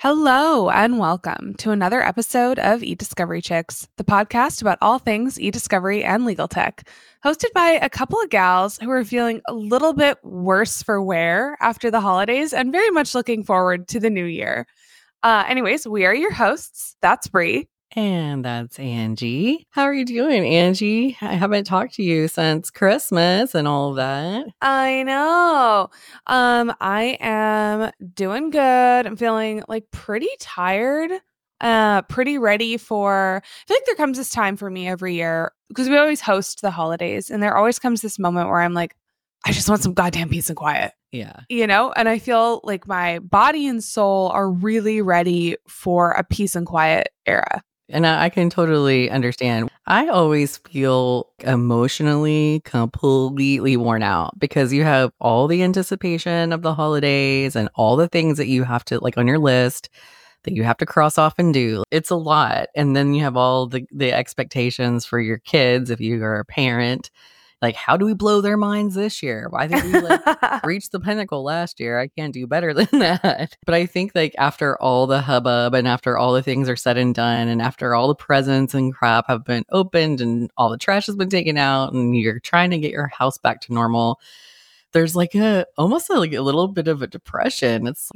Hello and welcome to another episode of eDiscovery Chicks, the podcast about all things eDiscovery and legal tech, hosted by a couple of gals who are feeling a little bit worse for wear after the holidays and very much looking forward to the new year. Anyways, we are your hosts. That's Bree. And that's Angie. How are you doing, Angie? I haven't talked to you since Christmas and all of that. I know. I am doing good. I'm feeling like pretty tired, pretty ready for. I feel like there comes this time for me every year because we always host the holidays, and there always comes this moment where I'm like, I just want some goddamn peace and quiet. Yeah. And I feel like my body and soul are really ready for a peace and quiet era. And I can totally understand. I always feel emotionally completely worn out because you have all the anticipation of the holidays and all the things that you have to like on your list that you have to cross off and do. It's a lot. And then you have all the expectations for your kids if you are a parent. Like, how do we blow their minds this year? Why did we reach the pinnacle last year? I can't do better than that. But I think like after all the hubbub and after all the things are said and done and after all the presents and crap have been opened and all the trash has been taken out and you're trying to get your house back to normal, there's like almost like a little bit of a depression. It's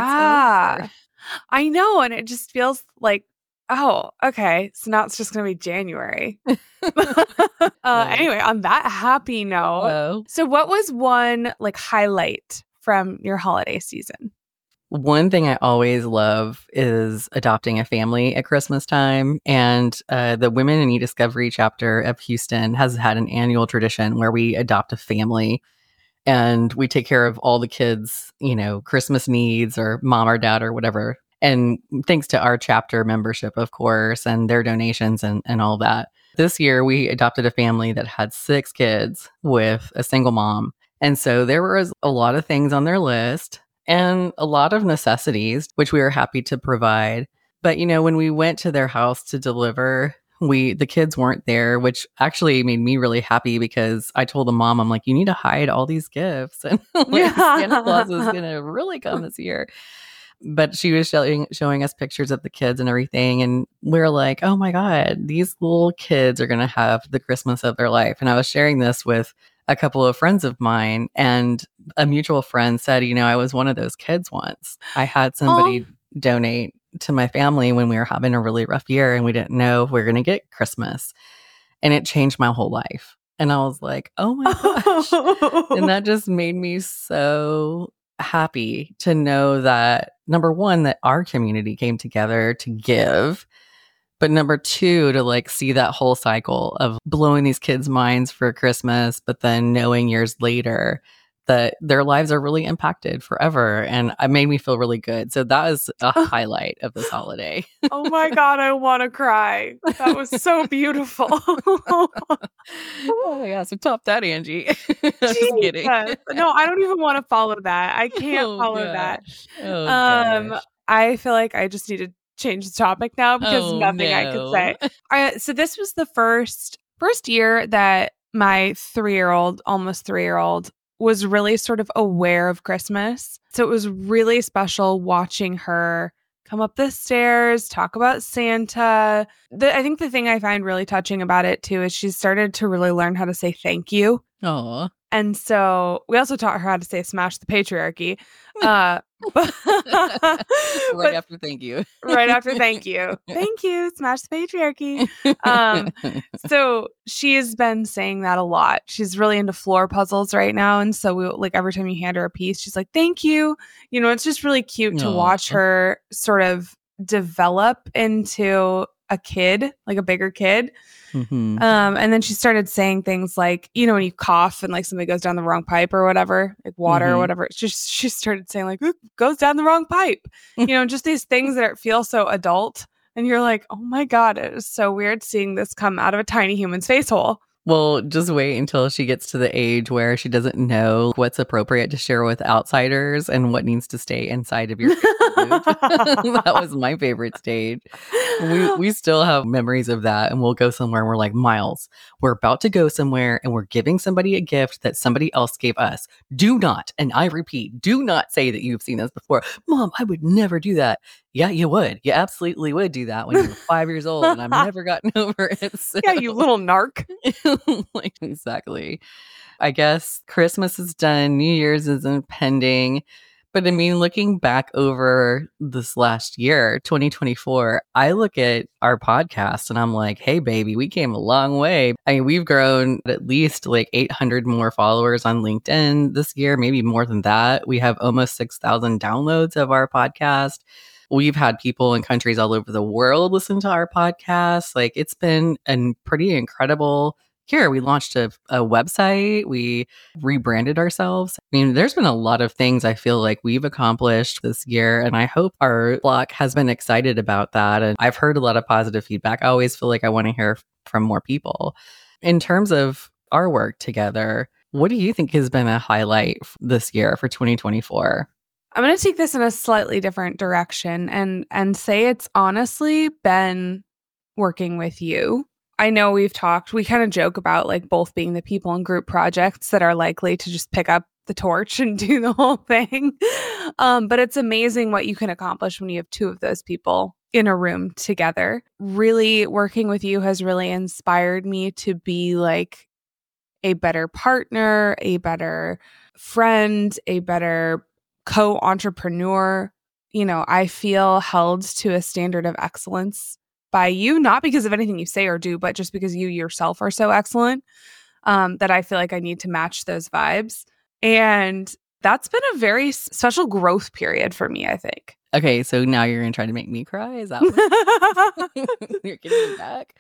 I know. And it just feels like, oh, okay. So now it's just going to be January. Anyway, on that happy note, So what was one like highlight from your holiday season? One thing I always love is adopting a family at Christmas time. And the Women in eDiscovery chapter of Houston has had an annual tradition where we adopt a family and we take care of all the kids, Christmas needs or mom or dad or whatever. And thanks to our chapter membership, of course, and their donations and all that. This year, we adopted a family that had 6 kids with a single mom. And so there was a lot of things on their list and a lot of necessities, which we were happy to provide. But, when we went to their house to deliver, the kids weren't there, which actually made me really happy because I told the mom, I'm like, you need to hide all these gifts. And Santa Claus is going to really come this year. But she was showing us pictures of the kids and everything. And we're like, oh my God, these little kids are going to have the Christmas of their life. And I was sharing this with a couple of friends of mine. And a mutual friend said, I was one of those kids once. I had somebody donate to my family when we were having a really rough year and we didn't know if we were going to get Christmas. And it changed my whole life. And I was like, oh my gosh. And that just made me so happy to know that, number one, that our community came together to give, but number two, to like see that whole cycle of blowing these kids' minds for Christmas, but then knowing years later that their lives are really impacted forever. And it made me feel really good. So that was a highlight of this holiday. Oh my God, I want to cry. That was so beautiful. Oh yeah, so top that, Angie. Just kidding. No, I don't even want to follow that. I can't follow that. I feel like I just need to change the topic now because nothing I could say. So this was the first year that my 3-year-old, almost 3-year-old, was really sort of aware of Christmas. So it was really special watching her come up the stairs, talk about Santa. I think the thing I find really touching about it too is she started to really learn how to say thank you. Aww. And so we also taught her how to say smash the patriarchy. Right after thank you. Right after thank you. Thank you. Smash the patriarchy. So she has been saying that a lot. She's really into floor puzzles right now. And so we like every time you hand her a piece, she's like, thank you. It's just really cute to watch her sort of develop into a kid, like a bigger kid. Mm-hmm. And then she started saying things like, when you cough and like something goes down the wrong pipe or whatever, like water or whatever. She started saying like, it goes down the wrong pipe. Just these things that feel so adult. And you're like, oh my God, it is so weird seeing this come out of a tiny human's face hole. Well, just wait until she gets to the age where she doesn't know what's appropriate to share with outsiders and what needs to stay inside of your group. That was my favorite stage. We still have memories of that, and we'll go somewhere and we're like, Miles, we're about to go somewhere and we're giving somebody a gift that somebody else gave us. Do not, and I repeat, do not say that you've seen this before. Mom, I would never do that. Yeah, you would. You absolutely would do that when you were 5 years old, and I've never gotten over it. So. Yeah, you little narc. Like, exactly. I guess Christmas is done. New Year's is impending. But I mean, looking back over this last year, 2024, I look at our podcast and I'm like, hey, baby, we came a long way. I mean, we've grown at least like 800 more followers on LinkedIn this year, maybe more than that. We have almost 6,000 downloads of our podcast. We've had people in countries all over the world listen to our podcast. Like, it's been a pretty incredible year. We launched a website. We rebranded ourselves. I mean, there's been a lot of things I feel like we've accomplished this year, and I hope our flock has been excited about that. And I've heard a lot of positive feedback. I always feel like I want to hear from more people. In terms of our work together, what do you think has been a highlight this year for 2024? I'm going to take this in a slightly different direction and say it's honestly been working with you. I know we kind of joke about like both being the people in group projects that are likely to just pick up the torch and do the whole thing. But it's amazing what you can accomplish when you have two of those people in a room together. Really working with you has really inspired me to be like a better partner, a better friend, a better co-entrepreneur. You know, I feel held to a standard of excellence by you, not because of anything you say or do, but just because you yourself are so excellent, that I feel like I need to match those vibes. And that's been a very special growth period for me, I think. Okay, so now you're going to try to make me cry? Is that what you're getting me back?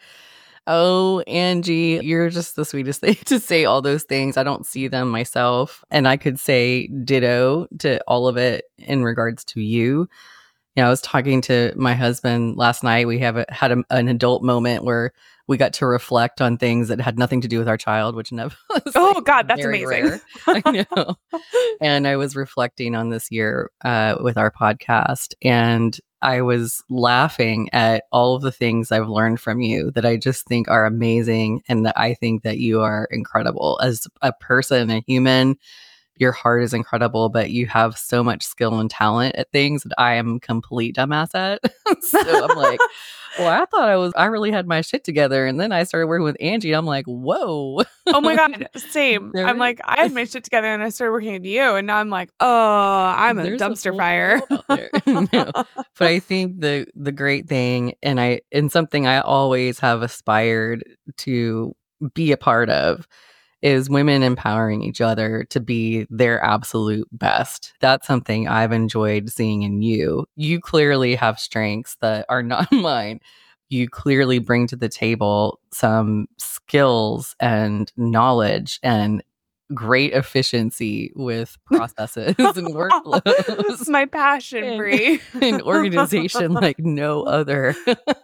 Oh, Angie, you're just the sweetest thing to say all those things. I don't see them myself. And I could say ditto to all of it in regards to you. You know, I was talking to my husband last night. We had an adult moment where we got to reflect on things that had nothing to do with our child, which never was God, that's amazing. Rare. I know. And I was reflecting on this year with our podcast, and I was laughing at all of the things I've learned from you that I just think are amazing, and that I think that you are incredible as a person, a human. Your heart is incredible, but you have so much skill and talent at things that I am complete dumbass at. So I'm like, well, I thought I really had my shit together. And then I started working with Angie. I'm like, whoa. Oh my God. Same. I'm like, I had my shit together and I started working with you. And now I'm like, oh, I'm a dumpster fire. No. But I think the great thing, and something I always have aspired to be a part of, is women empowering each other to be their absolute best. That's something I've enjoyed seeing in you. You clearly have strengths that are not mine. You clearly bring to the table some skills and knowledge and great efficiency with processes and workflows. My passion, Brie. An organization like no other.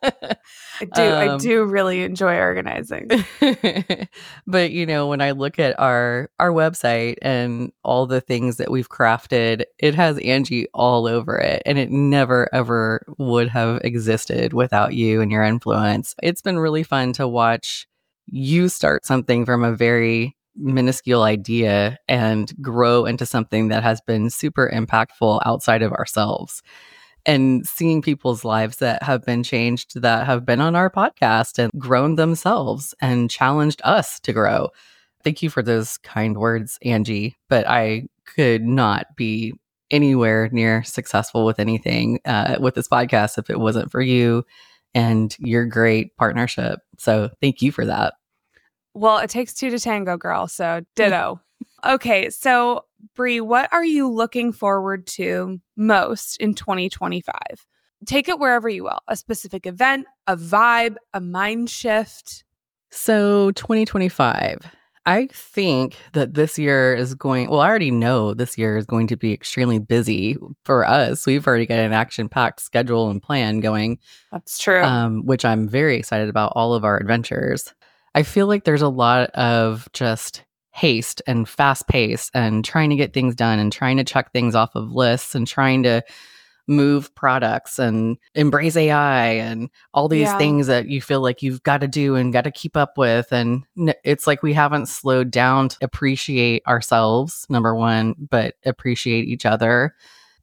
I do really enjoy organizing. But you know, when I look at our website and all the things that we've crafted, it has Angie all over it, and it never ever would have existed without you and your influence. It's been really fun to watch you start something from a very minuscule idea and grow into something that has been super impactful outside of ourselves. And seeing people's lives that have been changed, that have been on our podcast and grown themselves and challenged us to grow. Thank you for those kind words, Angie. But I could not be anywhere near successful with anything with this podcast if it wasn't for you and your great partnership. So thank you for that. Well, it takes two to tango, girl. So ditto. Okay, so Brie, what are you looking forward to most in 2025? Take it wherever you will. A specific event, a vibe, a mind shift. So 2025, I think that this year is I already know this year is going to be extremely busy for us. We've already got an action-packed schedule and plan going. That's true. Which I'm very excited about, all of our adventures. I feel like there's a lot of just haste and fast pace and trying to get things done and trying to check things off of lists and trying to move products and embrace AI and all these things that you feel like you've got to do and got to keep up with. And it's like we haven't slowed down to appreciate ourselves, number one, but appreciate each other.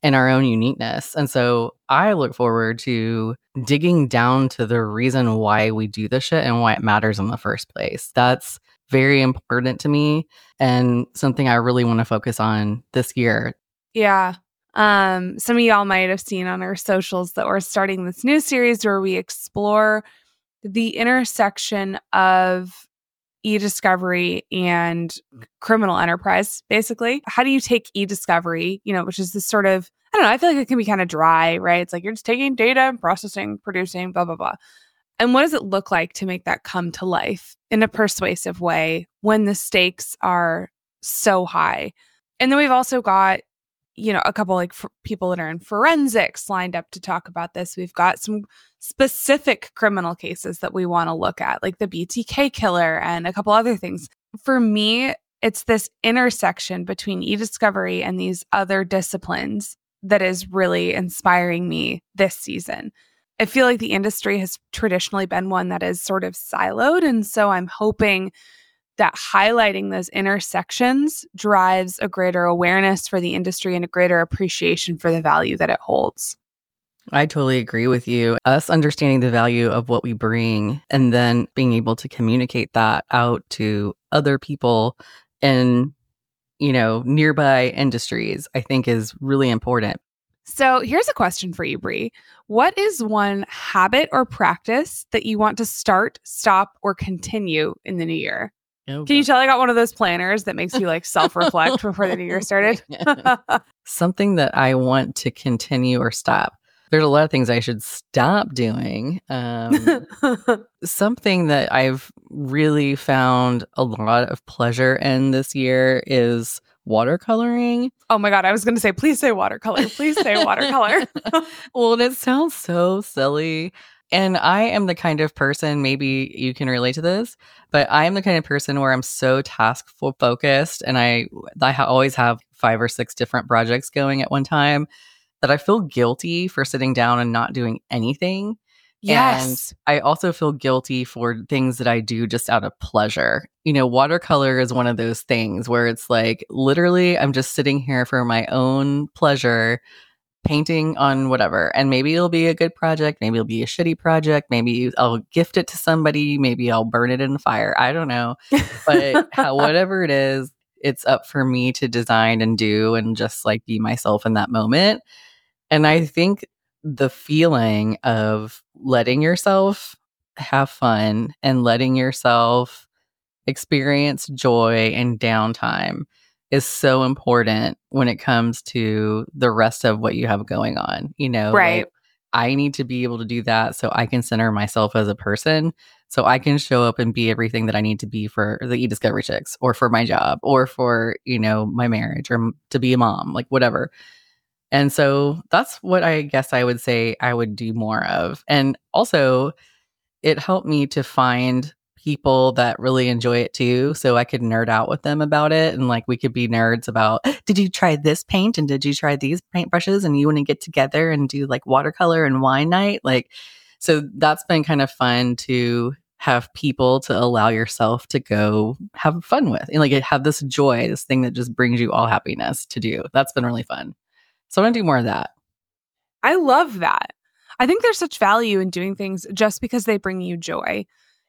and our own uniqueness. And so I look forward to digging down to the reason why we do this shit and why it matters in the first place. That's very important to me and something I really want to focus on this year. Yeah. Some of y'all might have seen on our socials that we're starting this new series where we explore the intersection of e-discovery and criminal enterprise, basically. How do you take e-discovery, which is this sort of, I don't know, I feel like it can be kind of dry, right? It's like you're just taking data and processing, producing, blah, blah, blah. And what does it look like to make that come to life in a persuasive way when the stakes are so high? And then we've also got, a couple people that are in forensics lined up to talk about this. We've got some specific criminal cases that we want to look at, like the BTK killer and a couple other things. For me, it's this intersection between e-discovery and these other disciplines that is really inspiring me this season. I feel like the industry has traditionally been one that is sort of siloed. And so I'm hoping that highlighting those intersections drives a greater awareness for the industry and a greater appreciation for the value that it holds. I totally agree with you. Us understanding the value of what we bring and then being able to communicate that out to other people in, nearby industries, I think is really important. So here's a question for you, Brie. What is one habit or practice that you want to start, stop, or continue in the new year? Oh, can you tell I got one of those planners that makes you self-reflect before the new year started? Something that I want to continue or stop. There's a lot of things I should stop doing. Something that I've really found a lot of pleasure in this year is watercoloring. Oh my God, I was going to say, please say watercolor. Please say watercolor. Well, it sounds so silly. And I am the kind of person, maybe you can relate to this, but I am the kind of person where I'm so task focused and I always have 5 or 6 different projects going at one time that I feel guilty for sitting down and not doing anything. Yes. And I also feel guilty for things that I do just out of pleasure. Watercolor is one of those things where it's like, literally, I'm just sitting here for my own pleasure, painting on whatever. And maybe it'll be a good project. Maybe it'll be a shitty project. Maybe I'll gift it to somebody. Maybe I'll burn it in the fire. I don't know. But whatever it is, it's up for me to design and do and just be myself in that moment. And I think the feeling of letting yourself have fun and letting yourself experience joy and downtime is so important when it comes to the rest of what you have going on. Right. I need to be able to do that so I can center myself as a person, so I can show up and be everything that I need to be for the e-discovery chicks or for my job or for, my marriage or to be a mom, whatever. And so that's what I guess I would say I would do more of. And also, it helped me to find people that really enjoy it too, so I could nerd out with them about it. And we could be nerds about, did you try this paint? And did you try these paintbrushes? And you want to get together and do watercolor and wine night? So that's been kind of fun to have people to allow yourself to go have fun with and have this joy, this thing that just brings you all happiness to do. That's been really fun. So I want to do more of that. I love that. I think there's such value in doing things just because they bring you joy.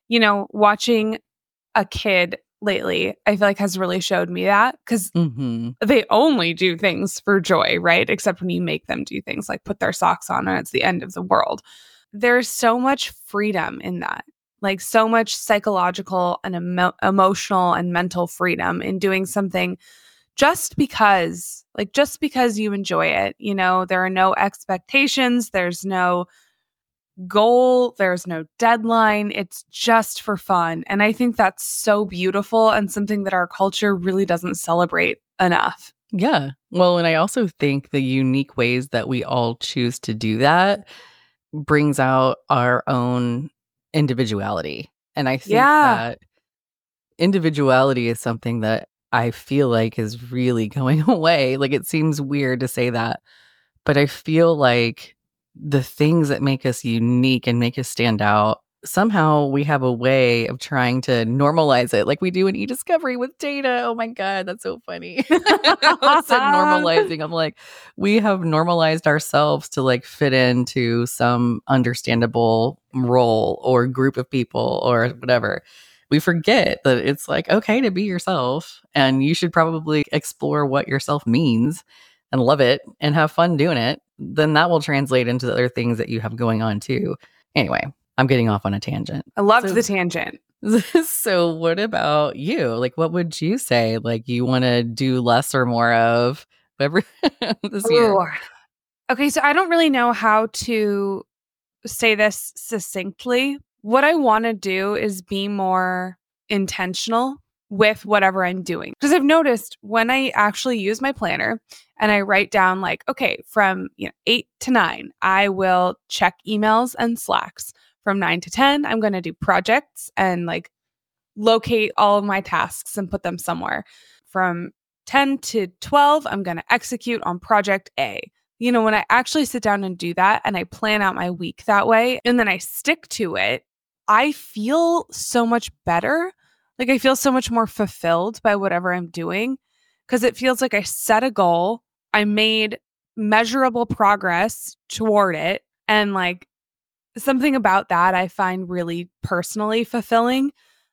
Watching a kid lately, I feel like has really showed me that because they only do things for joy, right? Except when you make them do things like put their socks on and it's the end of the world. There's so much freedom in that, so much psychological and emotional and mental freedom in doing something just because you enjoy it. There are no expectations, there's no goal, there's no deadline. It's just for fun. And I think that's so beautiful and something that our culture really doesn't celebrate enough. Yeah. Well, and I also think the unique ways that we all choose to do that brings out our own individuality. And I think that individuality is something that I feel like is really going away. It seems weird to say that, but I feel like the things that make us unique and make us stand out somehow we have a way of trying to normalize it like we do in e-discovery with data. Oh my God, that's so funny. I said normalizing. I'm like, we have normalized ourselves to like fit into some understandable role or group of people or whatever. We forget that it's like okay to be yourself, and you should probably explore what yourself means and love it and have fun doing it. Then that will translate into the other things that you have going on too. Anyway, I'm getting off on a tangent. I loved the tangent. So what about you? Like, what would you say? Like, you want to do less or more of every this year? Okay, so I don't really know how to say this succinctly. What I want to do is be more intentional with whatever I'm doing. Because I've noticed when I actually use my planner and I write down like, okay, from 8 to 9, I will check emails and Slacks. From 9 to 10, I'm going to do projects and like locate all of my tasks and put them somewhere. From 10 to 12, I'm going to execute on project A. When I actually sit down and do that and I plan out my week that way and then I stick to it, I feel so much better. Like I feel so much more fulfilled by whatever I'm doing because it feels like I set a goal, I made measurable progress toward it, and like something about that I find really personally fulfilling.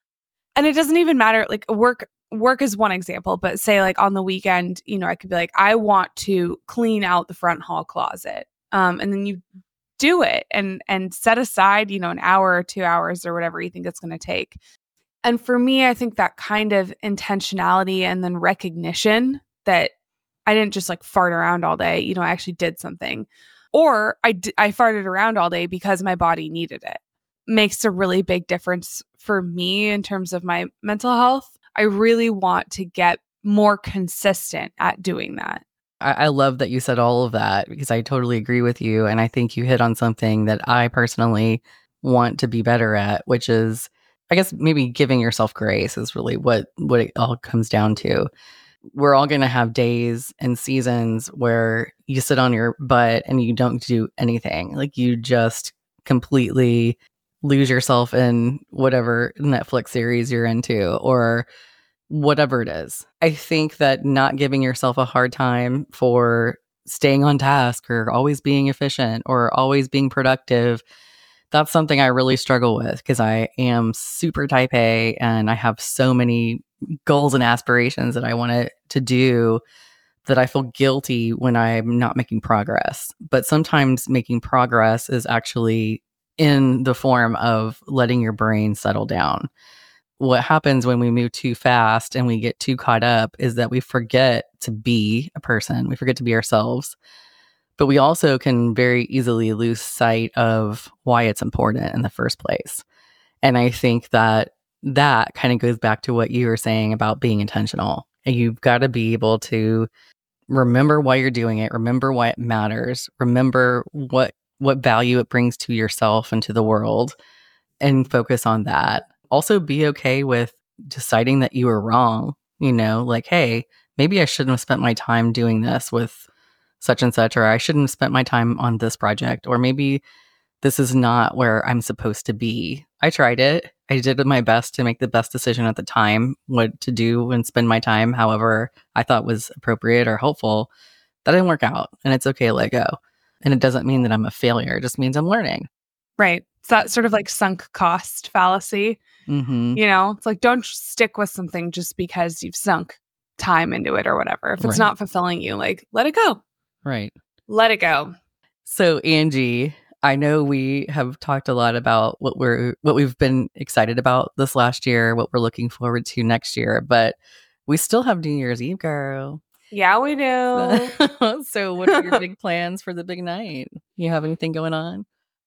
And it doesn't even matter, like work is one example, but say like on the weekend, I could be like, I want to clean out the front hall closet. And then you do it and set aside, an hour or 2 hours or whatever you think it's going to take. And for me, I think that kind of intentionality and then recognition that I didn't just like fart around all day, I actually did something. Or I farted around all day because my body needed it. Makes a really big difference for me in terms of my mental health. I really want to get more consistent at doing that. I love that you said all of that because I totally agree with you. And I think you hit on something that I personally want to be better at, which is, I guess, maybe giving yourself grace is really what it all comes down to. We're all going to have days and seasons where you sit on your butt and you don't do anything. Like you just completely lose yourself in whatever Netflix series you're into or whatever it is. I think that not giving yourself a hard time for staying on task or always being efficient or always being productive, that's something I really struggle with because I am super type A and I have so many goals and aspirations that I want to do that I feel guilty when I'm not making progress. But sometimes making progress is actually in the form of letting your brain settle down. What happens when we move too fast and we get too caught up is that we forget to be a person. We forget to be ourselves. But we also can very easily lose sight of why it's important in the first place. And I think that kind of goes back to what you were saying about being intentional. And you've got to be able to remember why you're doing it, remember why it matters, remember what value it brings to yourself and to the world, and focus on that. Also be okay with deciding that you were wrong, like, hey, maybe I shouldn't have spent my time doing this with such and such, or I shouldn't have spent my time on this project, or maybe this is not where I'm supposed to be. I tried it. I did my best to make the best decision at the time, what to do and spend my time however I thought was appropriate or helpful. That didn't work out, and it's okay to let go. And it doesn't mean that I'm a failure. It just means I'm learning. Right. It's that sort of like sunk cost fallacy. Mm-hmm. It's like, don't stick with something just because you've sunk time into it or whatever. If it's not fulfilling you, like, let it go. Right. Let it go. So, Angie, I know we have talked a lot about what we've been excited about this last year, what we're looking forward to next year, but we still have New Year's Eve, girl. Yeah, we do. So what are your big plans for the big night? You have anything going on?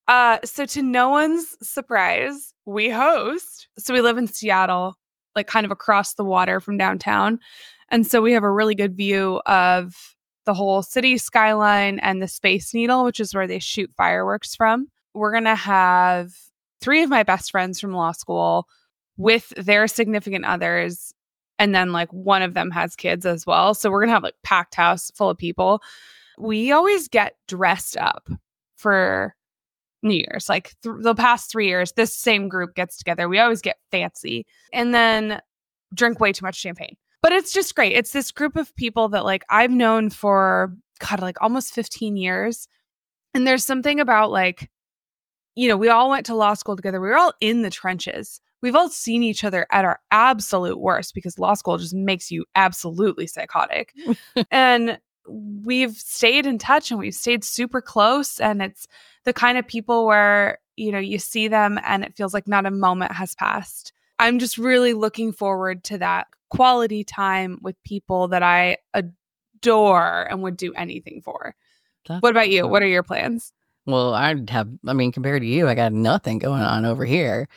So to no one's surprise, we host. So we live in Seattle, like kind of across the water from downtown. And so we have a really good view of the whole city skyline and the Space Needle, which is where they shoot fireworks from. We're going to have 3 of my best friends from law school with their significant others. And then like one of them has kids as well. So we're going to have like packed house full of people. We always get dressed up for New Year's. Like the past 3 years, this same group gets together. We always get fancy and then drink way too much champagne. But it's just great. It's this group of people that like I've known for, God, like almost 15 years. And there's something about like, you know, we all went to law school together. We were all in the trenches. We've all seen each other at our absolute worst because law school just makes you absolutely psychotic. And we've stayed in touch and we've stayed super close. And it's the kind of people where, you know, you see them and it feels like not a moment has passed. I'm just really looking forward to that quality time with people that I adore and would do anything for. What about you? What are your plans? Well, compared to you, I got nothing going on over here.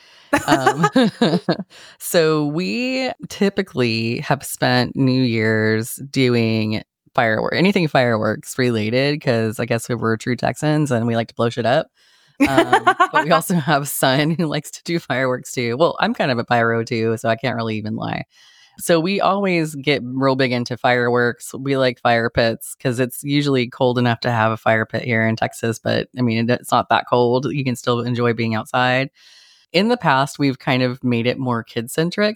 So we typically have spent New Year's doing anything fireworks related, because I guess we're true Texans and we like to blow shit up. But we also have a son who likes to do fireworks too. Well, I'm kind of a pyro too, so I can't really even lie. So we always get real big into fireworks. We like fire pits because it's usually cold enough to have a fire pit here in Texas. But I mean, it's not that cold. You can still enjoy being outside. In the past, we've kind of made it more kid-centric.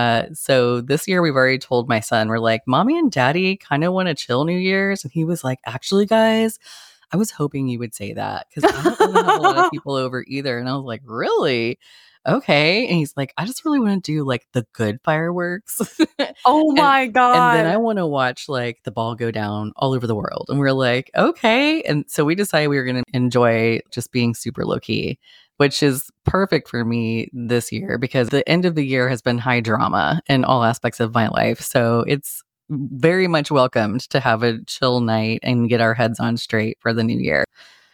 So this year, we've already told my son, we're like, Mommy and Daddy kind of want to chill New Year's. And he was like, actually, guys, I was hoping you would say that because I don't want to have a lot of people over either. And I was like, really? Okay. And he's like, I just really want to do like the good fireworks. Oh my God. And then I want to watch like the ball go down all over the world. And we're like, okay. And so we decided we were going to enjoy just being super low key, which is perfect for me this year because the end of the year has been high drama in all aspects of my life. So it's very much welcomed to have a chill night and get our heads on straight for the new year.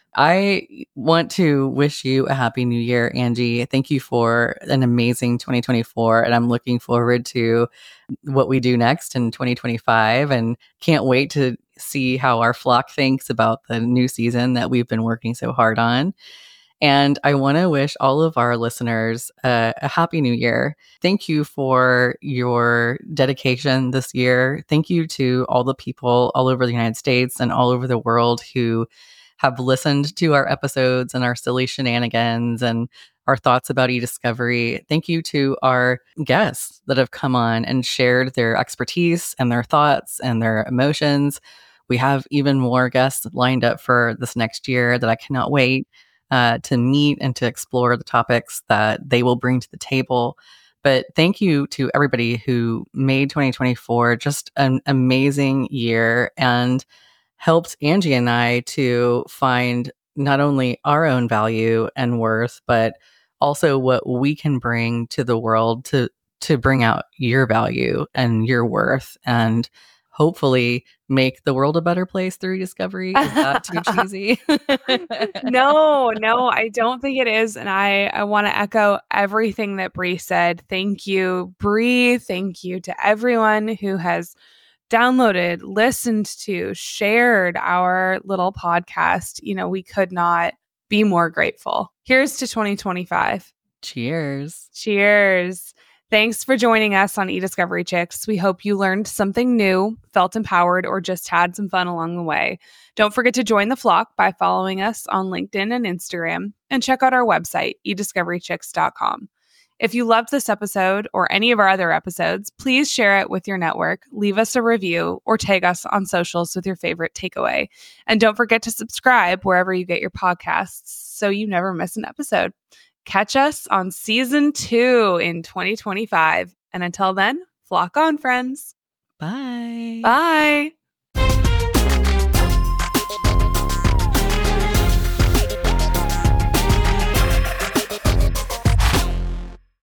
I want to wish you a happy new year, Angie. Thank you for an amazing 2024. And I'm looking forward to what we do next in 2025 and can't wait to see how our flock thinks about the new season that we've been working so hard on. And I want to wish all of our listeners a happy new year. Thank you for your dedication this year. Thank you to all the people all over the United States and all over the world who have listened to our episodes and our silly shenanigans and our thoughts about e-discovery. Thank you to our guests that have come on and shared their expertise and their thoughts and their emotions. We have even more guests lined up for this next year that I cannot wait to meet and to explore the topics that they will bring to the table. But thank you to everybody who made 2024 just an amazing year and helped Angie and I to find not only our own value and worth, but also what we can bring to the world to bring out your value and your worth and hopefully make the world a better place through discovery. Is that too cheesy? No, I don't think it is. And I want to echo everything that Bree said. Thank you, Bree. Thank you to everyone who has downloaded, listened to, shared our little podcast. You know, we could not be more grateful. Here's to 2025. Cheers. Cheers. Thanks for joining us on eDiscovery Chicks. We hope you learned something new, felt empowered, or just had some fun along the way. Don't forget to join the flock by following us on LinkedIn and Instagram, and check out our website, ediscoverychicks.com. If you loved this episode or any of our other episodes, please share it with your network, leave us a review, or tag us on socials with your favorite takeaway. And don't forget to subscribe wherever you get your podcasts so you never miss an episode. Catch us on season 2 in 2025. And until then, flock on, friends. Bye. Bye.